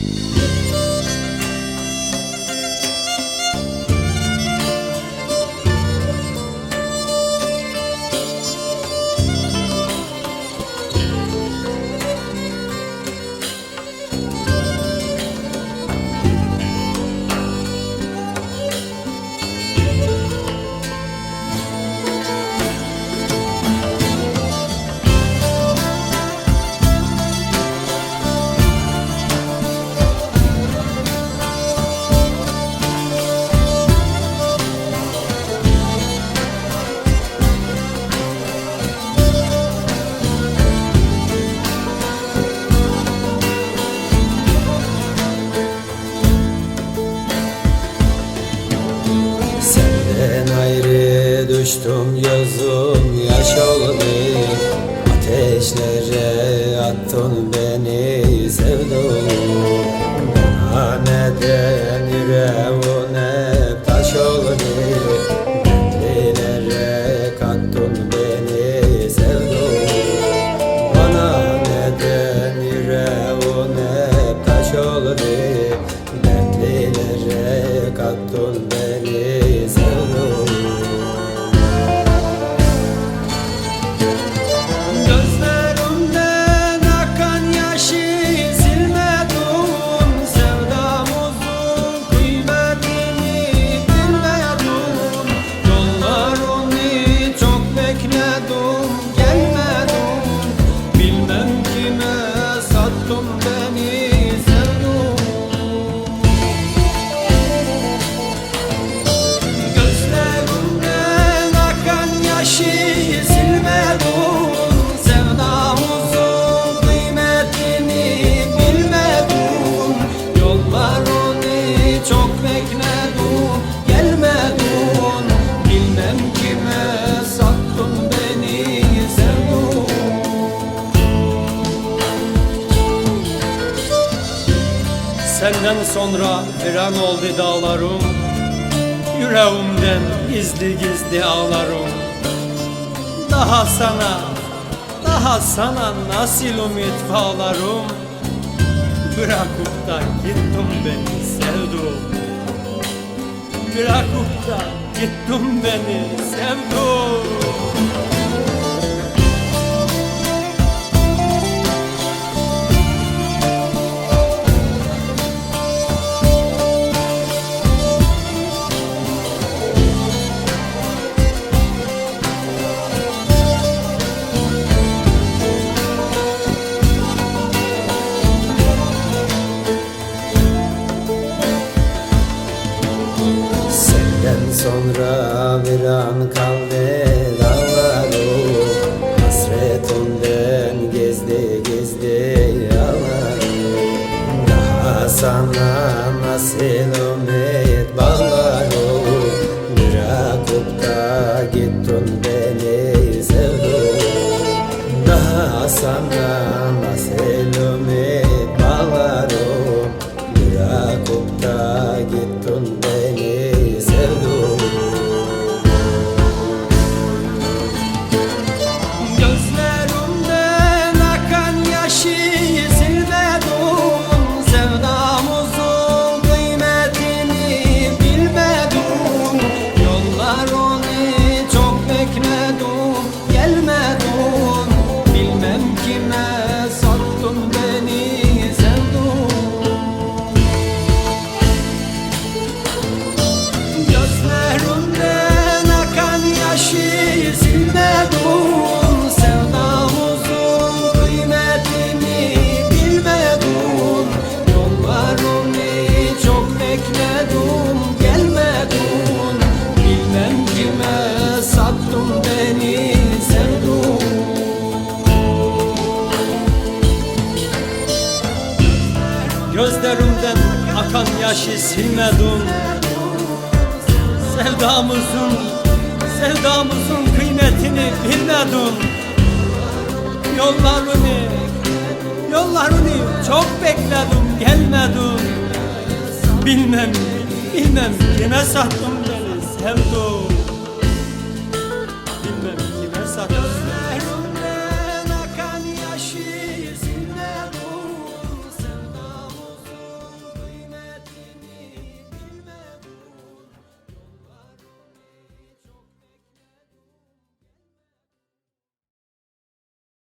Düştüm gözüm yaş oldu, ateşlere attın beni sevdum. Bana neden yüreğin hep taş oldu, dertlilere kattın beni sevdum. Bana neden yüreğin hep taş oldu, dertlilere kattın beni sevdum. Senden sonra viran oldu dağlarım, yüreğimden gizli gizli ağlarım. Daha sana nasıl ümit bağlarım? Bırakıp da gittin beni sevdum. Bırakıp da gittin beni sevdum. Sonra viran kaldı dağlarım, hasretinden gizli gizli ağlarım. Daha sana nasıl ümit bağlarım, bırakıp da gittin beni sevdum. Daha sana nasıl ümit bağlarım, bırakıp da gittin beni sevdum. Gözlerimden akan yaşı silmedim. Sevdamızın kıymetini bilmedim. Yollarını çok bekledim, gelmedim. Bilmem kime sattım beni sevdum. Bilmem kime sattım.